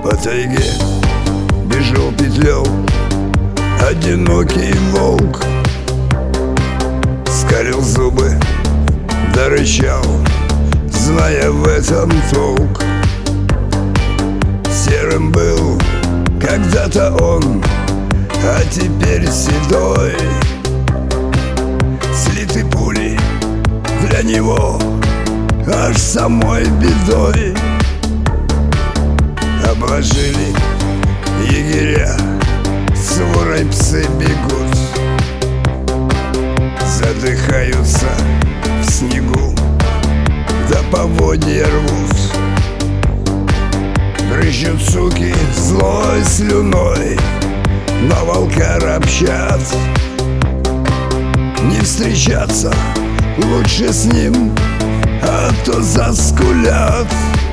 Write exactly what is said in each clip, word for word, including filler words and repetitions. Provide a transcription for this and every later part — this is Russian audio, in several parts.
По тайге бежал, петлял одинокий волк, скалил зубы да рычал, зная в этом толк. Серым был когда-то он, а теперь седой. Слиты пули для него аж самой бедой. Обложили егеря, сворой псы бегут, задыхаются в снегу, да поводья рвут. Брызжут суки злой слюной, но волка ропщат. Не встречаться лучше с ним, а то заскулят.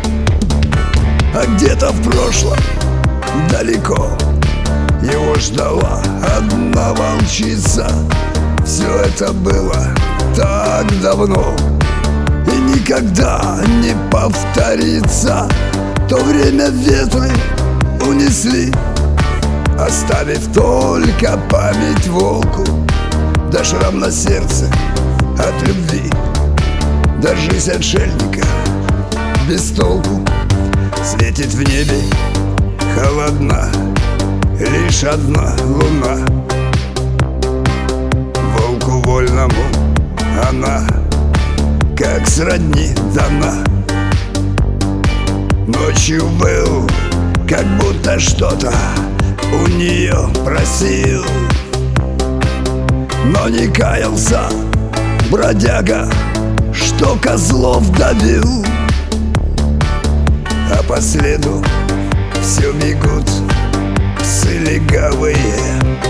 А где-то в прошлом, далеко, его ждала одна волчица. Все это было так давно и никогда не повторится. То время ветры унесли, оставив только память волку, да шрам на сердце от любви, да жизнь отшельника без толку. Светит в небе холодна лишь одна луна. Волку вольному она как сродни дана. Ночью был, как будто что-то у нее просил, но не каялся бродяга, что козлов давил. А по следу все бегут псы легавые,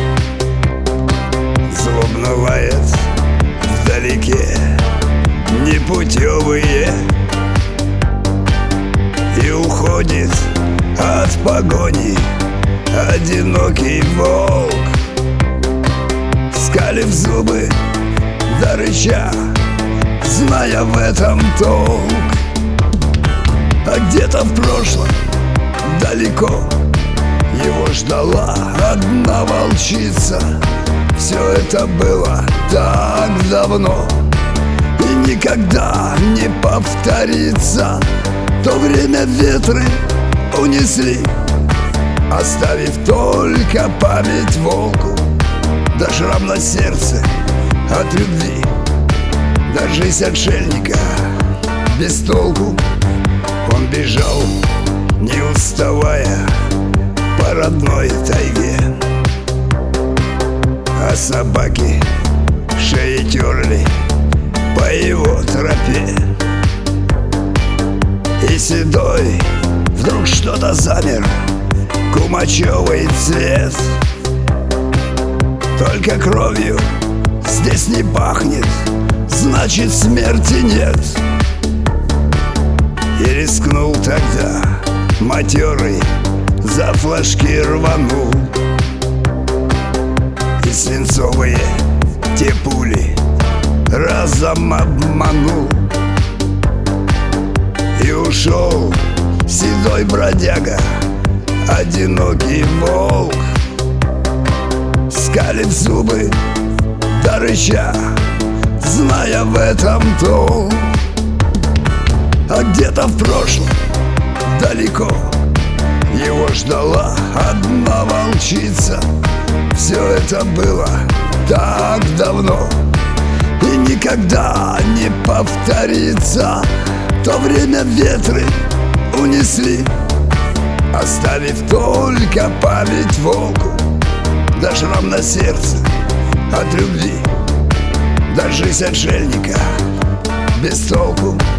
злобно лает вдалеке непутевые. И уходит от погони одинокий волк, скалив зубы да рыча, зная в этом толк. А где-то в прошлом, далеко, его ждала одна волчица. Все это было так давно и никогда не повторится. То время ветры унесли, оставив только память волку, да шрам на сердце от любви, да жизнь отшельника без толку. Он бежал, не уставая, по родной тайге, а собаки шеи терли по его тропе. И седой вдруг что-то замер, кумачевый цвет. Только кровью здесь не пахнет, значит смерти нет. И рискнул тогда матерый, за флажки рванул, и свинцовые те пули разом обманул. И ушел седой бродяга, одинокий волк, скалив зубы да рыча, зная в этом толк. А где-то в прошлом, далеко, его ждала одна волчица. Все это было так давно и никогда не повторится. То время ветры унесли, оставив только память волку, да шрам на сердце от любви, да жизнь отшельника без толку.